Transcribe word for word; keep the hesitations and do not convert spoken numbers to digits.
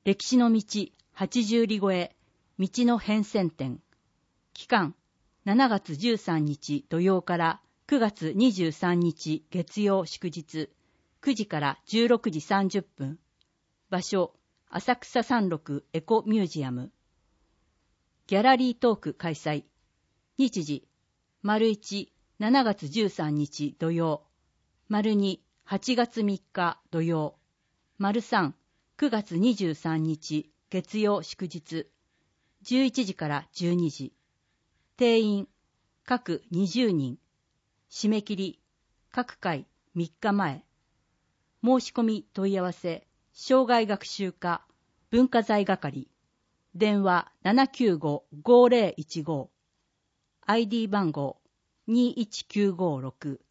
歴史の道はちじゅう里超え道の変遷点。期間しちがつじゅうさんにち土曜からくがつにじゅうさんにち月曜祝日くじからじゅうろくじさんじゅっぷん。場所浅草三六エコミュージアム。ギャラリートーク開催。日時丸いち、しちがつじゅうさんにち土曜。丸に、はちがつみっか土曜。丸さん、くがつにじゅうさんにち月曜祝日。じゅういちじからじゅうにじ。定員、各にじゅうにん。締め切り、各回みっかまえ。申し込み問い合わせ、生涯学習課、文化財係。電話 ななきゅうご ごーぜろいちご。アイディー 番号にいちきゅうごろく。